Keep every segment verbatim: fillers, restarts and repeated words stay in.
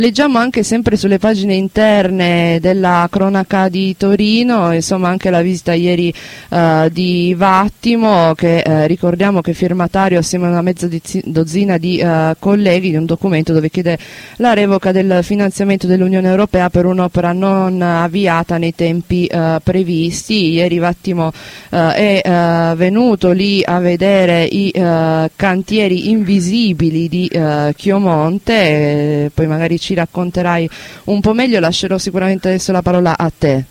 Leggiamo anche sempre sulle pagine interne della cronaca di Torino, insomma anche la visita ieri uh, di Vattimo, che uh, ricordiamo che è firmatario assieme a una mezza dozzina di uh, colleghi di un documento dove chiede la revoca del finanziamento dell'Unione Europea per un'opera non avviata nei tempi uh, previsti. Ieri Vattimo uh, è uh, venuto lì a vedere i uh, cantieri invisibili di uh, Chiomonte, e poi magari ci racconterai un po' meglio. Lascerò sicuramente adesso la parola a te.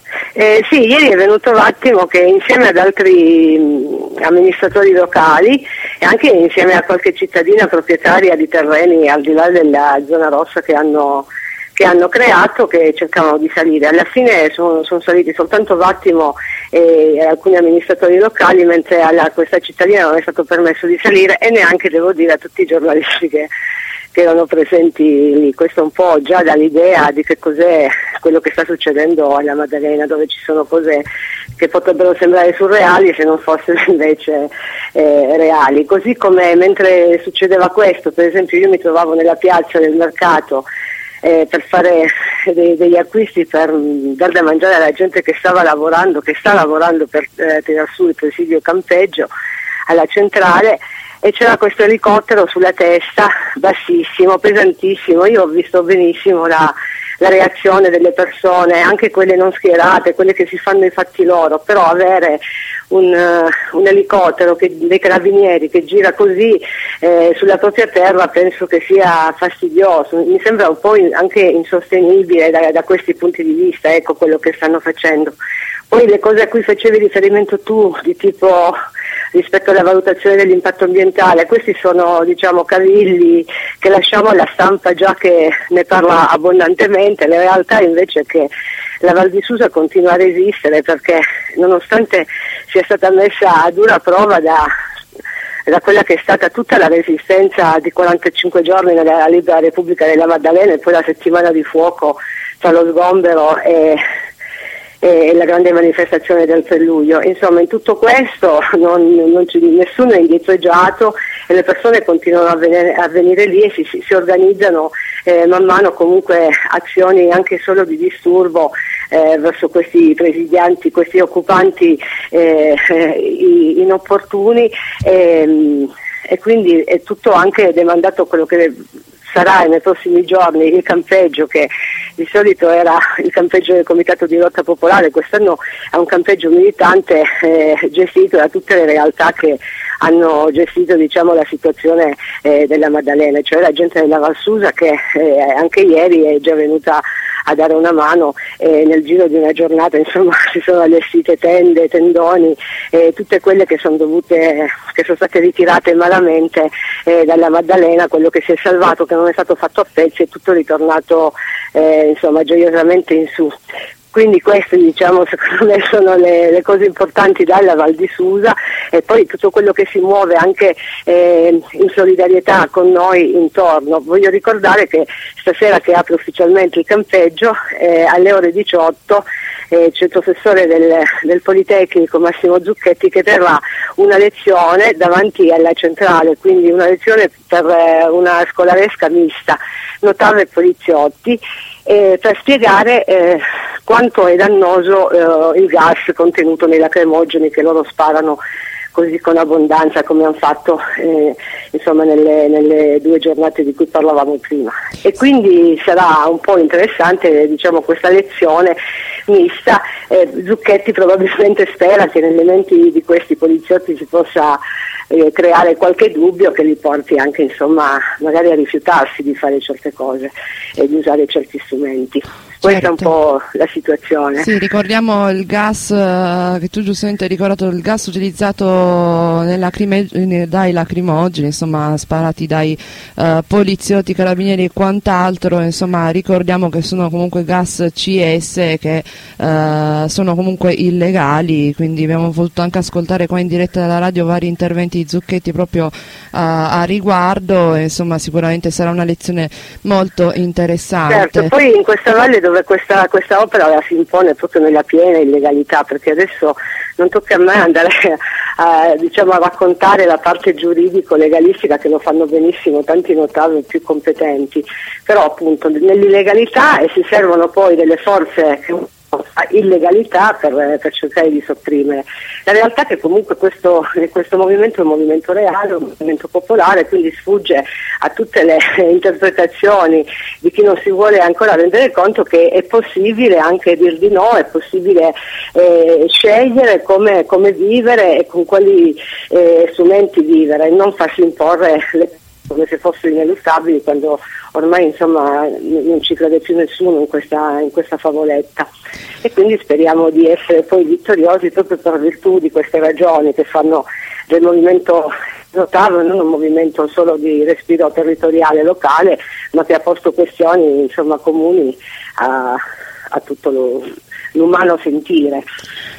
Eh, sì, ieri è venuto Vattimo che insieme ad altri mh, amministratori locali e anche insieme a qualche cittadina proprietaria di terreni al di là della zona rossa che hanno, che hanno creato, che cercavano di salire. Alla fine sono, sono saliti soltanto Vattimo e alcuni amministratori locali, mentre a questa cittadina non è stato permesso di salire, e neanche, devo dire, a tutti i giornalisti che che erano presenti lì. Questo un po' già dà l'idea di che cos'è quello che sta succedendo alla Maddalena, dove ci sono cose che potrebbero sembrare surreali se non fossero invece eh, reali. Così come mentre succedeva questo, per esempio io mi trovavo nella piazza del mercato eh, per fare dei, degli acquisti per mh, dar da mangiare alla gente che stava lavorando, che sta lavorando per eh, tirar su il presidio campeggio alla centrale, e c'era questo elicottero sulla testa, bassissimo, pesantissimo. Io ho visto benissimo la, la reazione delle persone, anche quelle non schierate, quelle che si fanno i fatti loro, però avere un, uh, un elicottero che, dei carabinieri che gira così eh, sulla propria terra penso che sia fastidioso. Mi sembra un po' in, anche insostenibile da, da questi punti di vista, ecco quello che stanno facendo. Poi le cose a cui facevi riferimento tu, di tipo rispetto alla valutazione dell'impatto ambientale, questi sono, diciamo, cavilli che lasciamo alla stampa già che ne parla abbondantemente. La realtà invece è che la Val di Susa continua a resistere, perché nonostante sia stata messa a dura prova da, da quella che è stata tutta la resistenza di quarantacinque giorni nella libera Repubblica della Maddalena e poi la settimana di fuoco tra lo sgombero e e la grande manifestazione del tre luglio, insomma in tutto questo non, non ci, nessuno è indietreggiato e le persone continuano a venire, a venire lì e si, si, si organizzano eh, man mano comunque azioni anche solo di disturbo eh, verso questi presidianti, questi occupanti eh, eh, inopportuni e, e quindi è tutto anche demandato a quello che sarà nei prossimi giorni il campeggio, che di solito era il campeggio del Comitato di Lotta Popolare, quest'anno è un campeggio militante eh, gestito da tutte le realtà che hanno gestito, diciamo, la situazione eh, della Maddalena, cioè la gente della Val Susa che eh, anche ieri è già venuta a dare una mano e nel giro di una giornata insomma si sono allestite tende, tendoni, eh, tutte quelle che sono dovute, che sono state ritirate malamente eh, dalla Maddalena. Quello che si è salvato, che non è stato fatto a pezzi, è tutto ritornato eh, insomma gioiosamente in su. Quindi queste, diciamo, secondo me sono le, le cose importanti dalla Val di Susa, e poi tutto quello che si muove anche eh, in solidarietà con noi intorno. Voglio ricordare che stasera, che apre ufficialmente il campeggio, eh, alle ore diciotto eh, c'è il professore del, del Politecnico Massimo Zucchetti che terrà una lezione davanti alla centrale, quindi una lezione per eh, una scolaresca mista, notavi e poliziotti, eh, per spiegare eh, quanto è dannoso eh, il gas contenuto nei lacrimogeni che loro sparano così con abbondanza, come hanno fatto eh, insomma nelle, nelle due giornate di cui parlavamo prima. E quindi sarà un po' interessante, diciamo, questa lezione mista. eh, Zucchetti probabilmente spera che nelle menti di questi poliziotti si possa eh, creare qualche dubbio che li porti anche, insomma, magari a rifiutarsi di fare certe cose e di usare certi strumenti. Questa certo. È un po' la situazione. Sì, ricordiamo il gas, uh, che tu giustamente hai ricordato, il gas utilizzato nell'acrime- dai lacrimogeni, insomma, sparati dai uh, poliziotti, carabinieri e quant'altro. Insomma, ricordiamo che sono comunque gas C S che uh, sono comunque illegali, quindi abbiamo voluto anche ascoltare qua in diretta dalla radio vari interventi di Zucchetti proprio uh, a riguardo, e, insomma, sicuramente sarà una lezione molto interessante. Certo, poi in questa valle dove questa, questa opera la si impone proprio nella piena illegalità, perché adesso non tocca a me andare a, diciamo, a raccontare la parte giuridico-legalistica, che lo fanno benissimo tanti notavi più competenti, però appunto nell'illegalità e si servono poi delle forze che illegalità per, per cercare di sopprimere. La realtà è che comunque questo, questo movimento è un movimento reale, un movimento popolare, quindi sfugge a tutte le interpretazioni di chi non si vuole ancora rendere conto che è possibile anche dir di no, è possibile eh, scegliere come, come vivere e con quali eh, strumenti vivere, e non farsi imporre le come se fossero ineluttabili, quando ormai insomma non ci crede più nessuno in questa, in questa favoletta, e quindi speriamo di essere poi vittoriosi proprio per virtù di queste ragioni che fanno del movimento Notavo non un movimento solo di respiro territoriale locale, ma che ha posto questioni insomma comuni a, a tutto lo, l'umano sentire.